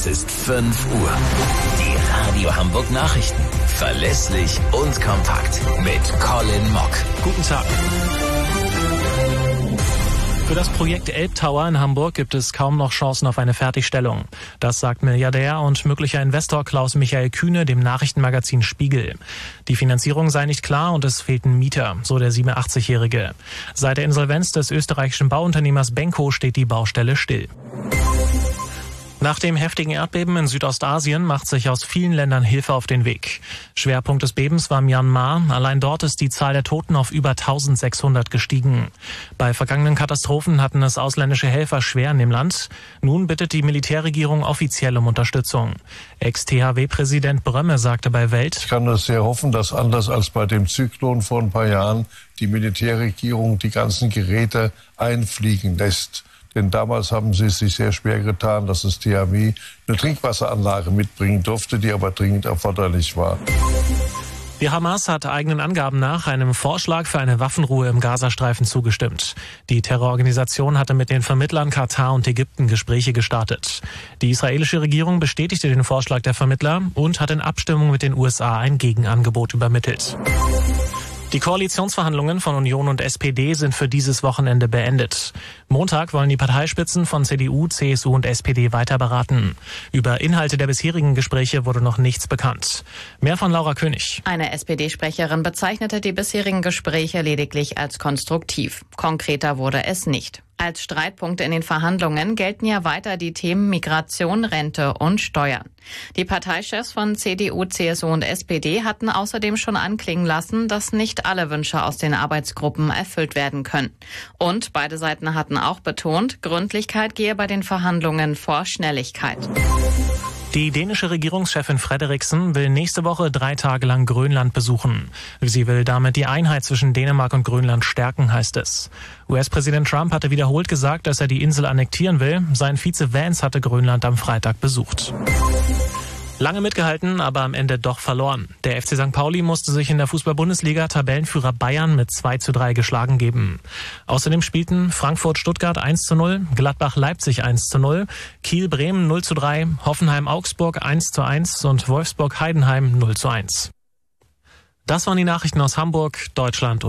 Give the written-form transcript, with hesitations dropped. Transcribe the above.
Es ist 5 Uhr. Die Radio Hamburg Nachrichten. Verlässlich und kompakt. Mit Colin Mock. Guten Tag. Für das Projekt Elbtower in Hamburg gibt es kaum noch Chancen auf eine Fertigstellung. Das sagt Milliardär und möglicher Investor Klaus-Michael Kühne dem Nachrichtenmagazin Spiegel. Die Finanzierung sei nicht klar und es fehlten Mieter, so der 87-Jährige. Seit der Insolvenz des österreichischen Bauunternehmers Benko steht die Baustelle still. Nach dem heftigen Erdbeben in Südostasien macht sich aus vielen Ländern Hilfe auf den Weg. Schwerpunkt des Bebens war Myanmar. Allein dort ist die Zahl der Toten auf über 1600 gestiegen. Bei vergangenen Katastrophen hatten es ausländische Helfer schwer in dem Land. Nun bittet die Militärregierung offiziell um Unterstützung. Ex-THW-Präsident Brömme sagte bei Welt: Ich kann nur sehr hoffen, dass anders als bei dem Zyklon vor ein paar Jahren die Militärregierung die ganzen Geräte einfliegen lässt. Denn damals haben sie es sich sehr schwer getan, dass das THW eine Trinkwasseranlage mitbringen durfte, die aber dringend erforderlich war. Die Hamas hat eigenen Angaben nach einem Vorschlag für eine Waffenruhe im Gazastreifen zugestimmt. Die Terrororganisation hatte mit den Vermittlern Katar und Ägypten Gespräche gestartet. Die israelische Regierung bestätigte den Vorschlag der Vermittler und hat in Abstimmung mit den USA ein Gegenangebot übermittelt. Die Koalitionsverhandlungen von Union und SPD sind für dieses Wochenende beendet. Montag wollen die Parteispitzen von CDU, CSU und SPD weiter beraten. Über Inhalte der bisherigen Gespräche wurde noch nichts bekannt. Mehr von Laura König. Eine SPD-Sprecherin bezeichnete die bisherigen Gespräche lediglich als konstruktiv. Konkreter wurde es nicht. Als Streitpunkte in den Verhandlungen gelten ja weiter die Themen Migration, Rente und Steuern. Die Parteichefs von CDU, CSU und SPD hatten außerdem schon anklingen lassen, dass nicht alle Wünsche aus den Arbeitsgruppen erfüllt werden können. Und beide Seiten hatten auch betont, Gründlichkeit gehe bei den Verhandlungen vor Schnelligkeit. Die dänische Regierungschefin Frederiksen will nächste Woche 3 Tage lang Grönland besuchen. Sie will damit die Einheit zwischen Dänemark und Grönland stärken, heißt es. US-Präsident Trump hatte wiederholt gesagt, dass er die Insel annektieren will. Sein Vize Vance hatte Grönland am Freitag besucht. Lange mitgehalten, aber am Ende doch verloren. Der FC St. Pauli musste sich in der Fußball-Bundesliga Tabellenführer Bayern mit 2:3 geschlagen geben. Außerdem spielten Frankfurt-Stuttgart 1:0, Gladbach-Leipzig 1:0, Kiel-Bremen 0:3, Hoffenheim-Augsburg 1:1 und Wolfsburg-Heidenheim 0:1. Das waren die Nachrichten aus Hamburg, Deutschland